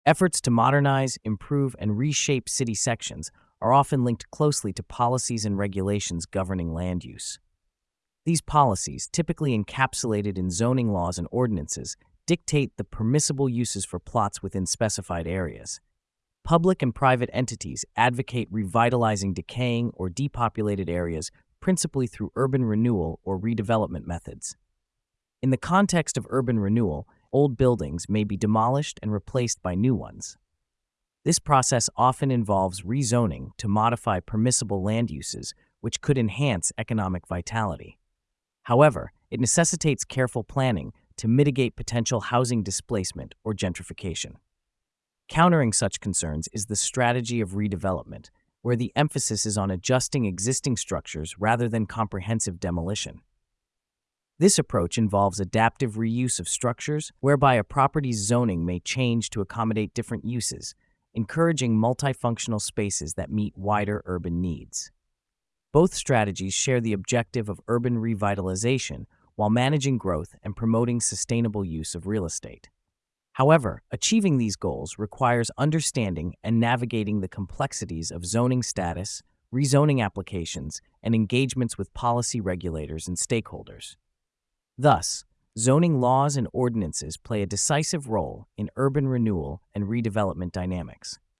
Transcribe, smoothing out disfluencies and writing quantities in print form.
Efforts to modernize, improve, and reshape city sections are often linked closely to policies and regulations governing land use. These policies, typically encapsulated in zoning laws and ordinances, dictate the permissible uses for plots within specified areas. Public and private entities advocate revitalizing decaying or depopulated areas principally through urban renewal or redevelopment methods. In the context of urban renewal, old buildings may be demolished and replaced by new ones. This process often involves rezoning to modify permissible land uses, which could enhance economic vitality. However, it necessitates careful planning to mitigate potential housing displacement or gentrification. Countering such concerns is the strategy of redevelopment, where the emphasis is on adjusting existing structures rather than comprehensive demolition. This approach involves adaptive reuse of structures, whereby a property's zoning may change to accommodate different uses, encouraging multifunctional spaces that meet wider urban needs. Both strategies share the objective of urban revitalization while managing growth and promoting sustainable use of real estate. However, achieving these goals requires understanding and navigating the complexities of zoning status, rezoning applications, and engagements with policy regulators and stakeholders. Thus, zoning laws and ordinances play a decisive role in urban renewal and redevelopment dynamics.